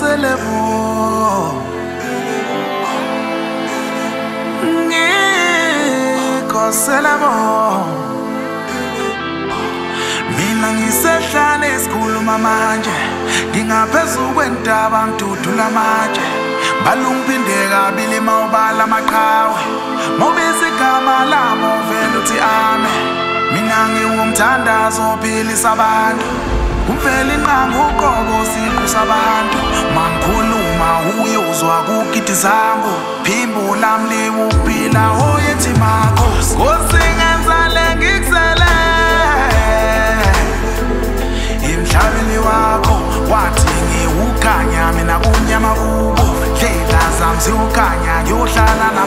Ngikhoselebo mina ngisehlane esikhuluma manje ngingaphezulu kwentaba ngidudula amatshe balungiphinde kabili mawubala amaqhawe mawubiza igama lami uvela uthi ame mina ngiwumthandazo ophilisa abantu umvela inqanga uqobo siqu sabantu mangikhuluma uyozwa kugidi zangu phimbula mliwu uphila oyethi makho ngosingenzale ngikuzele emhlabeni wakho wathi ngiwukhanya mina kumnyama kubo hlela zami ziwukhanya ngiyohlala